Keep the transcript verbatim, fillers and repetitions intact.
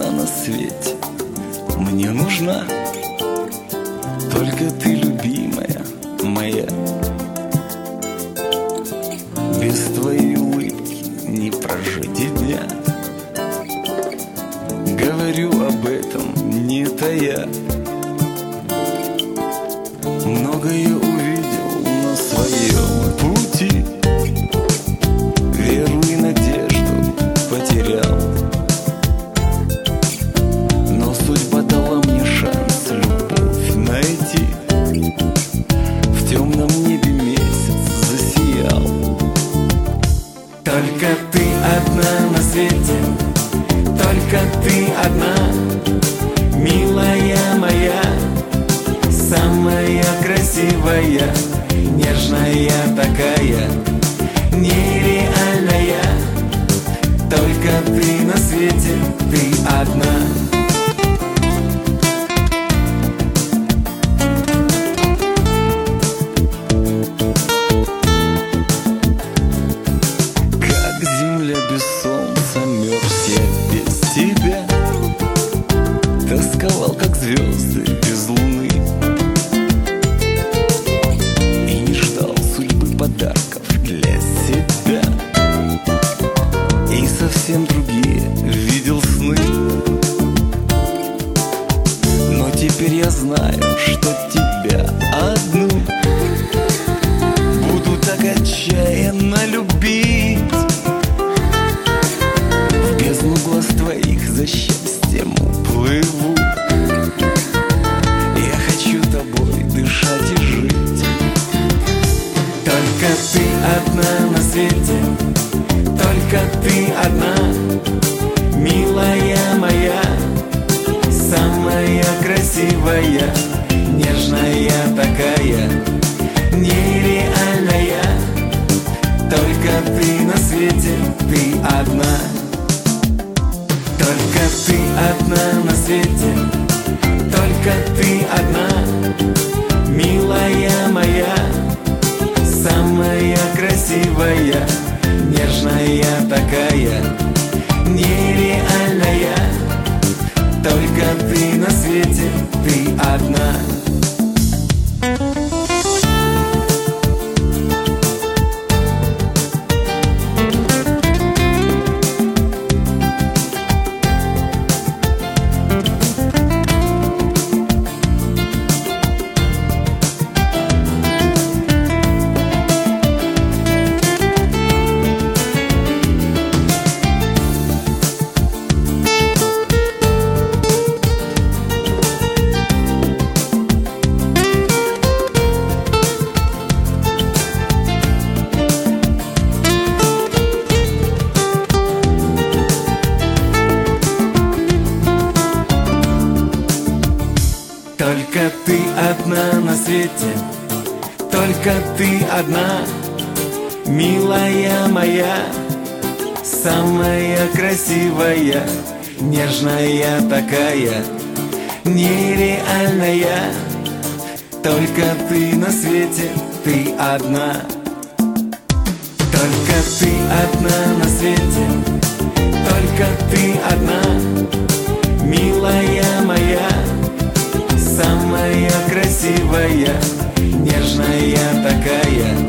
одна на свете мне нужна. Только ты, любимая моя. Без твоей улыбки не прожить и дня. Говорю об этом не тая. Многое увидел на своем пути. Веру и надежду потерял. Но судьба дала мне шанс любовь найти. В темном небе месяц засиял. Только ты одна на свете, только ты одна, милая моя, самая красивая, нежная такая, нереальная. Только ты на свете, ты одна. Как земля без солнца, мерз я без тебя. Тосковал, как звезды без луны. И не ждал судьбы подарков для себя. И совсем другие видел сны. Но теперь я знаю, что тебя одну буду так отчаянно любить. В бездну глаз твоих за счастьем уплыву. Я хочу тобой дышать и жить. Только ты одна на свете, только ты одна, милая моя, самая красивая, нежная такая, нереальная. Только ты на свете, ты одна. Только ты одна на свете, только ты одна, милая моя, самая красивая, нежная такая, нереальная. Только ты на свете, ты одна. Только ты одна на свете, только ты одна, милая моя, самая красивая, нежная такая, нереальная. Только ты на свете, ты одна. Только ты одна на свете, только ты одна, милая моя, самая красивая, нежная такая,